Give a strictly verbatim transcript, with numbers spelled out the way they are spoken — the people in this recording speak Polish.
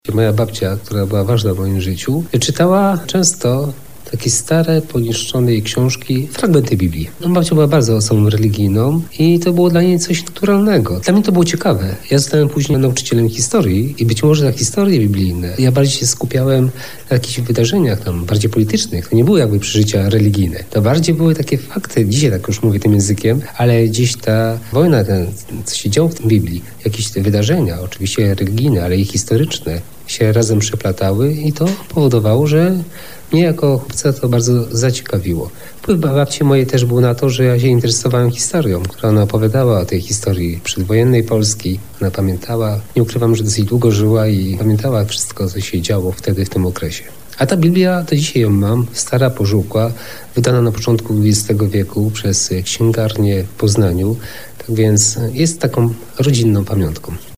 Moja babcia, która była ważna w moim życiu, czytała często takie stare, poniszczone jej książki, fragmenty Biblii. No, babcia była bardzo osobą religijną i to było dla niej coś naturalnego. Dla mnie to było ciekawe. Ja zostałem później nauczycielem historii i być może na historie biblijne ja bardziej się skupiałem na jakichś wydarzeniach tam bardziej politycznych. To nie były jakby przeżycia religijne. To bardziej były takie fakty. Dzisiaj tak już mówię tym językiem, ale gdzieś ta wojna, ten, co się działo w tej Biblii, jakieś te wydarzenia, oczywiście religijne, ale i historyczne, się razem przeplatały i to powodowało, że mnie jako chłopca to bardzo zaciekawiło. Wpływ babci mojej też był na to, że ja się interesowałem historią, która ona opowiadała o tej historii przedwojennej Polski. Ona pamiętała, nie ukrywam, że dosyć długo żyła i pamiętała wszystko, co się działo wtedy w tym okresie. A ta Biblia, do dzisiaj ją mam, stara, pożółkła, wydana na początku dwudziestego wieku przez księgarnię w Poznaniu. Tak więc jest taką rodzinną pamiątką.